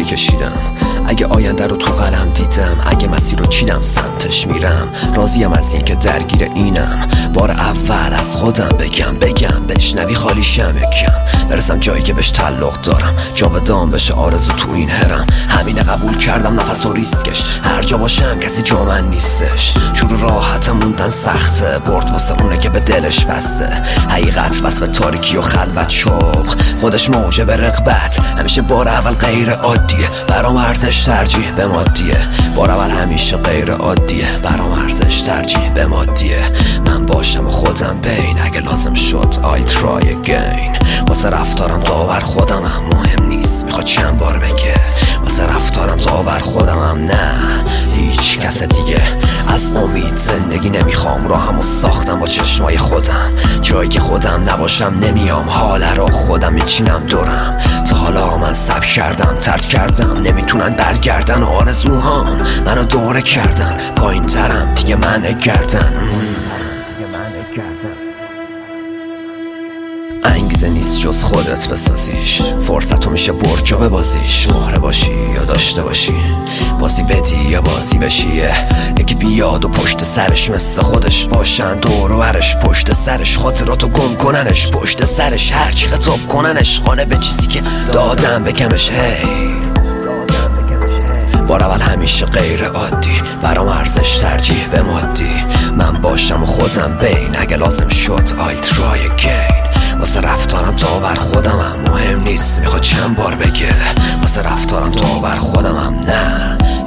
طوری کشیدم. اگه آینده رو تو قلم دیدم، اگه مسیر رو چیدم سمتش میرم. راضیم از این که درگیر اینم، بار اول از خودم بگم بشنوی خالیشم یکم، برسم جایی که بهش تعلق دارم، جاودان بشه آرزو تو این هرم. همینه قبول کردم نفس و ریسکش، هر جا باشم کسی جا من نیستش. شروع راحت موندن سخته، برد واسه اونه که به دلش بسته. حقیقت بس به تاریکی و خلوت شوق، خودش موجب رغبت. همیشه بار اول غیر عادیه، برام ارزش ترجیح به مادیه. بار اول همیشه غیر عادیه، برام ارزش ترجیح به مادیه. من باشم و خودم بین، اگه لازم شد I try again. واسه رفتارم داور خودم هم مهم نیست میخواد چند بار بگه. واسه رفتارم داور خودم هم نه هیچ کس دیگه. از امید زندگی نمیخوام، راهمو ساختم با چشمای خودم. جایی که خودم نباشم نمیام، حاله رو خودم میچینم دورم. تا حالا من صبر کردم، ترد کردم، نمیتونن برگردن. آرزوهام منو دوره کردن، پایین ترم دیگه من گردن. انگیزه نیست جز خودت بسازیش، فرصتو میشه برد جا ببازیش. مهره باشی یا داشته باشی، بازی بدی یا بازی بشی. یکی بیاد و پشت سرش مثل خودش باشن، دور و برش پشت سرش، خاطراتو گم کننش پشت سرش، هرچی خطاب کننش خانه به چیزی که دادم بکمش. هی بار اول همیشه غیر عادی، برام ارزش ترجیح به مادی. من باشم و خودم بین، اگه لازم شد I try again. واسه رفتارم داور خودم هم مهم نیست میخواد چند بار بگه. واسه رفتارم داور خودم هم نه